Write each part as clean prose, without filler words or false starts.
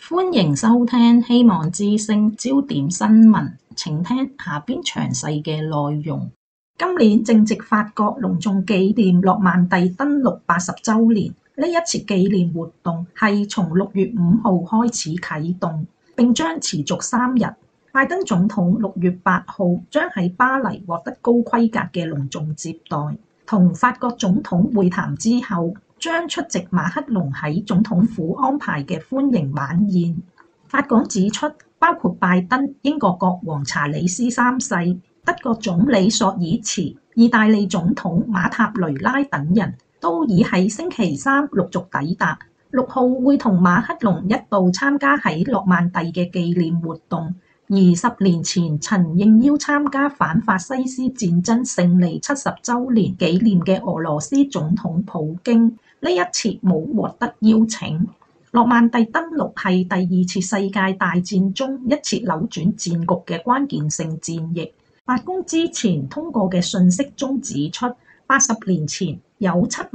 歡迎收聽希望之聲焦點新聞，請聽下邊詳細嘅內容。今年正值法國隆重紀念諾曼第登陸80週年，呢一次紀念活動係從6月5號開始啟動，並將持續3日。拜登總統6月8號將喺巴黎獲得高規格嘅隆重接待，同法國總統會談之後，將出席馬克龍喺總統府安排嘅歡迎晚宴。法廣指出，包括拜登、英國國王查理斯3世、德國總理朔爾茨、意大利總統馬塔雷拉等人都已喺星期三陸續抵達。6號會同馬克龍一道參加喺諾曼第嘅紀念活動。而10年前曾應邀參加反法西斯戰爭勝利70週年紀念嘅俄羅斯總統普京，呢一次冇獲得邀請。諾曼第登陸係第二次世界大戰中一次扭轉戰局嘅關鍵性戰役。白宮之前通過嘅訊息中指出，80年前有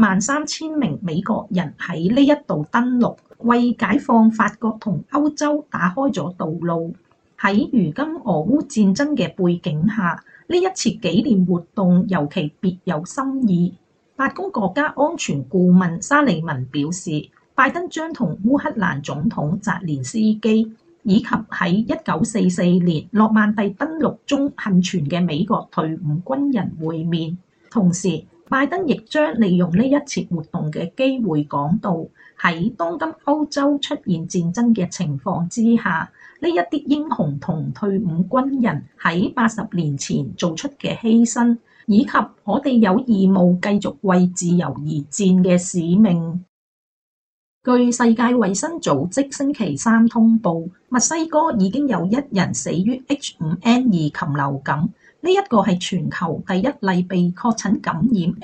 73000名美國人喺呢一度登陸，為解放法國同歐洲打開咗道路。喺如今俄烏戰爭嘅背景下，呢一次紀念活動尤其別有深意。白宮國家安全顧問沙利文表示，拜登將同烏克蘭總統澤連斯基以及喺1944年諾曼第登陸中幸存嘅美國退伍軍人會面。同時，拜登亦將利用呢一次活動嘅機會講到，喺當今歐洲出現戰爭嘅情況之下，呢一啲英雄同退伍軍人喺80年前做出嘅犧牲，以及我哋有義務繼續為自由而戰嘅使命。據世界衛生組織星期三通報，墨西哥已經有1人死於 H5N2 禽流感，呢一個係全球第一例被確診感染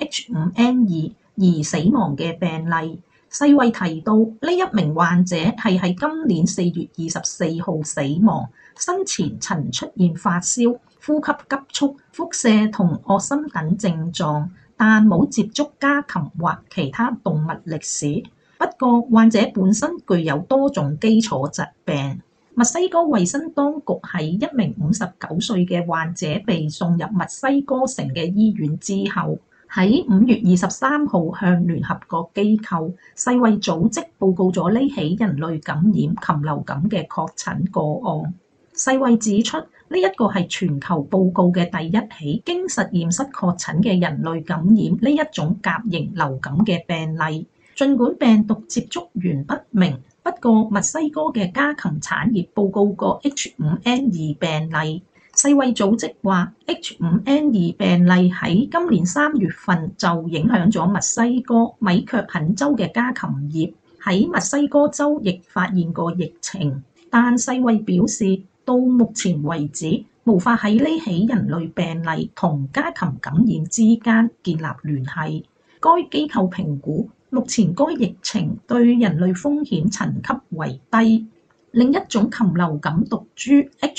H5N2 而死亡嘅病例。世衛提到，呢一名患者係喺今年4月24號死亡，生前曾出現發燒、呼吸急促、腹瀉同噁心等症狀，但冇接觸家禽或其他動物歷史。不過，患者本身具有多種基礎疾病。墨西哥衛生當局喺一名59歲嘅患者被送入墨西哥城嘅醫院之後，喺5月23號向聯合國機構世衛組織報告咗呢起人類感染禽流感嘅確診個案。世衛指出，呢一個係全球報告嘅第一起經實驗室確診嘅人類感染呢一種甲型流感嘅病例。儘管病毒接觸源不明，不過墨西哥嘅家禽產業報告過 H5N2 病例。世衛組織話 H5N2 病例喺今年3月份就影響咗墨西哥米卻肯州嘅家禽業，喺墨西哥州亦發現過疫情，但世衛表示到目前為止無法喺呢起人類病例同家禽感染之間建立聯繫。該機構評估目前該疫情對人類風險層級為低。另一種禽流感毒株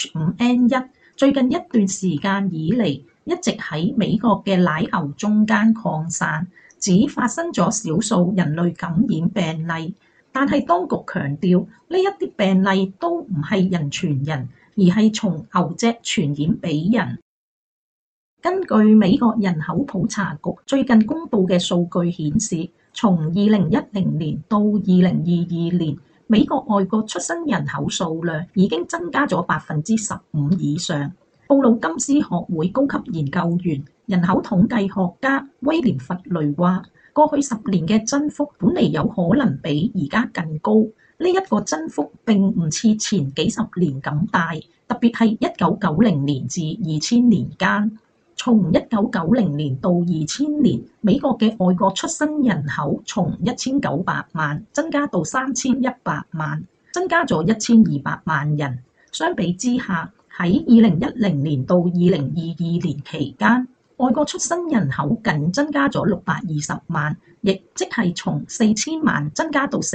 H5N1 最近一段時間以嚟一直喺美國嘅奶牛中間擴散，只發生咗少數人類感染病例，但係當局強調呢一啲病例都唔係人傳人，而係從牛隻傳染俾人。根據美國人口普查局最近公布嘅數據顯示，從2010年到2022年，美國外國出生人口數量已經增加咗15%以上。布魯金斯學會高級研究員、人口統計學家威廉弗雷話，過去10年嘅增幅本嚟有可能比而家更高。呢一個增幅並唔似前幾十年咁大，特別係1990年至2000年間。從1990年到2000年，美國嘅外國出生人口從1900萬增加到3100萬，增加咗1200萬人。相比之下，喺2010年到2022年期間，外國出生人口僅增加咗620萬，亦即係從4000萬增加到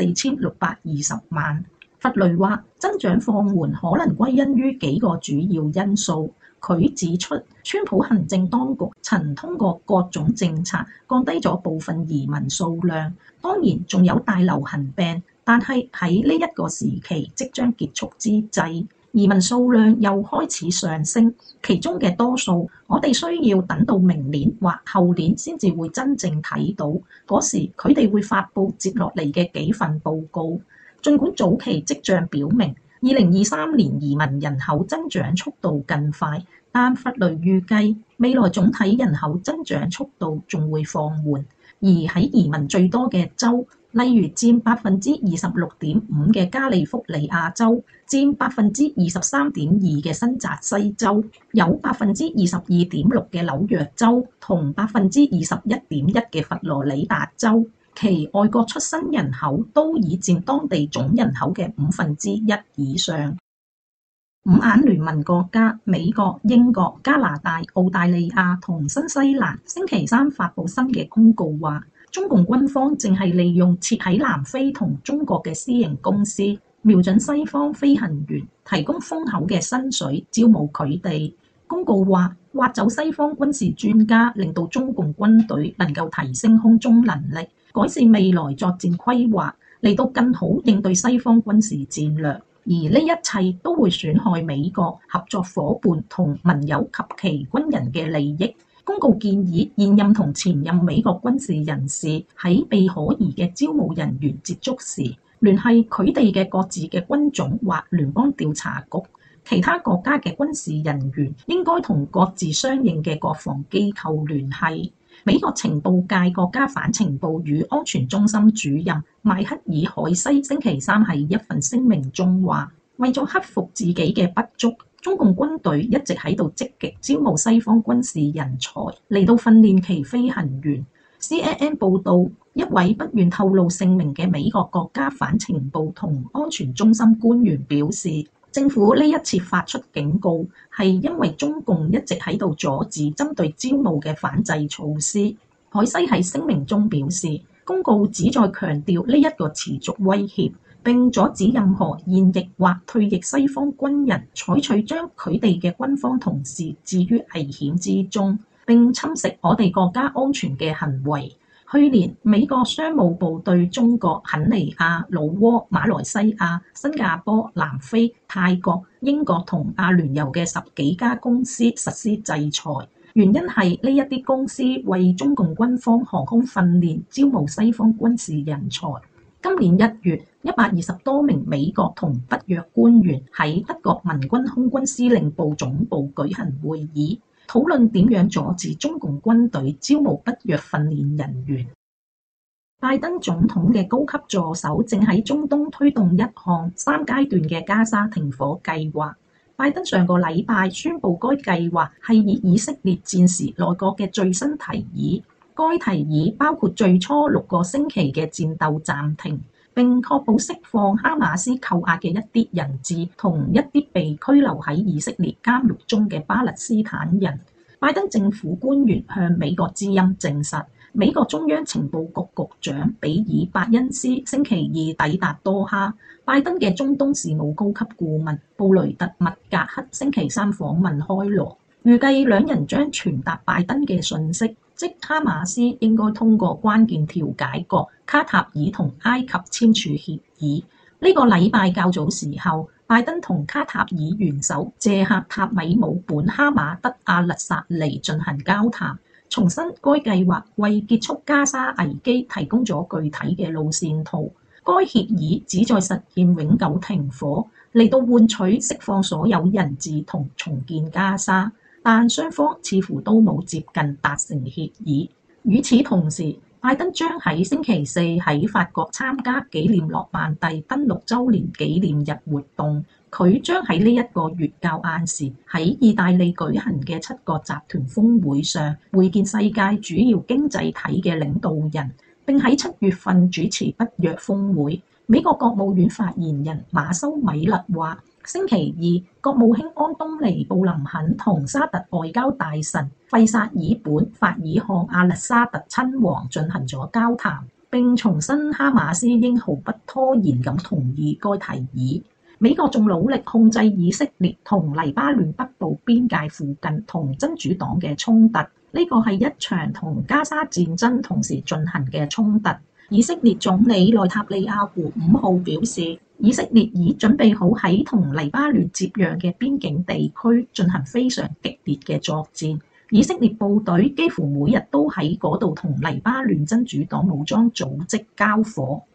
4620萬。弗雷話，增長放緩可能歸因於幾個主要因素。佢指出，川普行政當局曾通過各種政策降低咗部分移民數量，當然仲有大流行病、 但係喺呢一個時期即將結束之際，移民數量又開始上升，其中嘅多數我哋需要等到明年或後年先至會真正睇到，嗰時佢哋會發布接落嚟嘅幾份報告。儘管早期跡象表明2023年移民人口增長速度更快，但弗雷預計未來總體人口增長速度仲會放緩，而喺移民最多嘅州，例如佔26.5%嘅加利福尼亞州，佔23.2%嘅新澤西州，有22.6%嘅紐約州同21.1%嘅佛羅里達州，其外國出生人口都已佔當地總人口嘅1/5以上。五眼聯盟國家美國、英國、加拿大、澳大利亞同新西蘭星期三發布新嘅公告話，中共軍方正係利用設喺南非同中國嘅私營公司，瞄準西方飛行員，提供豐厚嘅薪水，招募佢哋。公告話，挖走西方軍事專家，令到中共軍隊能夠提升空中能力，改善未來作戰規劃，嚟到更好應對西方軍事戰略。而呢一切都會損害美國合作夥伴同盟友及其軍人嘅利益。公告建議現任同前任美國軍事人士喺被可疑嘅招募人員接觸時，聯繫佢哋嘅各自嘅軍種或聯邦調查局。其他國家嘅軍事人員應該同各自相應嘅國防機構聯繫。美國情報界國家反情報與安全中心主任邁克爾·海西星期三喺一份聲明中話，為咗克服自己嘅不足，中共軍隊一直喺度積極招募西方軍事人才嚟到訓練其飛行員。CNN 報導，一位不願透露姓名嘅美國國家反情報同安全中心官員表示，政府呢一次發出警告，係因為中共一直喺度阻止針對招募嘅反制措施。海西喺聲明中表示，公告旨在強調呢一個持續威脅，並阻止任何現役或退役西方軍人採取將佢哋嘅軍方同事置於危險之中，並侵蝕我哋國家安全嘅行為。去年，美國商務部對中國、肯尼亞、老撾、馬來西亞、新加坡、南非、泰國、英國同阿聯酋嘅10幾家公司實施制裁，原因係呢一啲公司為中共軍方航空訓練招募西方軍事人才。今年1月，120多名美國同北約官員喺德國民軍空軍司令部總部舉行會議，討論點樣阻止中共軍隊招募北約訓練人員。拜登總統嘅高級助手正喺中東推動一項3階段嘅加沙停火計劃。拜登上個禮拜宣布該計劃係以色列戰時內閣嘅最新提議。該提議包括最初6個星期嘅戰鬥暫停，並確保釋放哈馬斯扣押嘅一啲人質同一啲被拘留喺以色列監獄中嘅巴勒斯坦人。拜登政府官員向美國之音證實，美國中央情報局局長比爾·伯恩斯星期二抵達多哈。拜登嘅中東事務高級顧問布雷特·麥格克星期三訪問開羅，預計兩人將傳達拜登嘅訊息，即哈馬斯應該通過關鍵調解國卡塔爾同埃及簽署協議。呢個禮拜較早時候，拜登同卡塔爾元首謝克塔米姆本哈馬德阿勒薩尼進行交談，重申該計劃為結束加沙危機提供咗具體嘅路線圖。該協議旨在實現永久停火，嚟到換取釋放所有人質同重建加沙，但雙方似乎都冇接近達成協議。與此同時，拜登將喺星期四喺法國參加紀念諾曼第登陸週年紀念日活動。佢將喺呢一個月較晏時喺意大利舉行嘅7國集團峰會上會見世界主要經濟體嘅領導人，並喺7月份主持北約峰會。美國國務院發言人馬修米勒話，星期二，國務卿安東尼布林肯同沙特外交大臣費薩爾本法爾漢阿勒沙特親王進行咗交談，並重申哈馬斯應毫不拖延咁同意該提議。美國仲努力控制以色列同黎巴嫩北部邊界附近同真主黨嘅衝突，呢個係一場同加沙戰爭同時進行嘅衝突。 以色列總理內塔尼亞胡5號表示，以色列已準備好喺同黎巴嫩接壤嘅邊境地區進行非常激烈嘅作戰。以色列部隊幾乎每日都喺嗰度同黎巴嫩真主黨武裝組織交火。